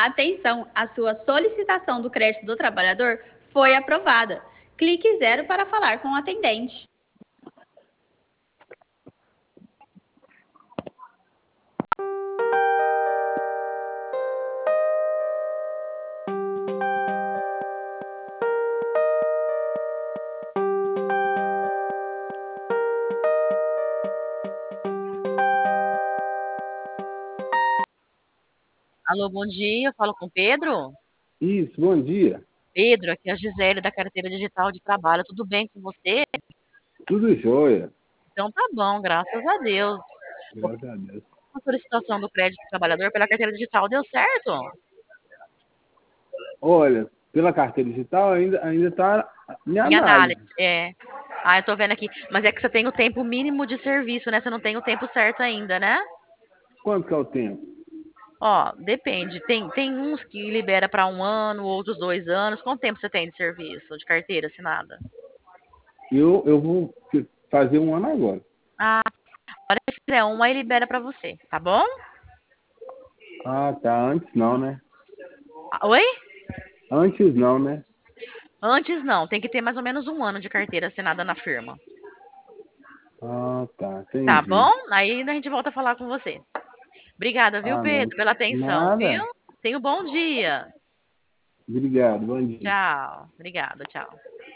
Atenção, a sua solicitação do crédito do trabalhador foi aprovada. Clique 0 para falar com o atendente. Alô, bom dia. Eu falo com o Pedro? Isso, bom dia. Pedro, aqui é a Gisele da Carteira Digital de Trabalho. Tudo bem com você? Tudo jóia. Então tá bom, graças a Deus. Graças a Deus. A solicitação do crédito do trabalhador pela carteira digital deu certo? Olha, pela carteira digital ainda está em Em análise, análise. é. Ah, eu tô vendo aqui. Mas é que você tem o tempo mínimo de serviço, né? Você não tem o tempo certo ainda, né? Quanto que é o tempo? Ó, depende. Tem uns que libera para 1 ano, outros 2 anos. Quanto tempo você tem de serviço, de carteira assinada? Eu vou fazer um ano agora. Ah, a hora que fizer um, aí libera para você, tá bom? Ah, tá. Antes não, né? Ah, oi? Antes não, né? Antes não, tem que ter mais ou menos 1 ano de carteira assinada na firma. Ah, tá. Tá Entendi. bom? Aí a gente volta a falar com você. Obrigada, viu, Ah, não. Pedro, pela atenção, viu? Nada. Tenha um bom dia. Obrigado. Bom dia. Tchau. Obrigada, tchau.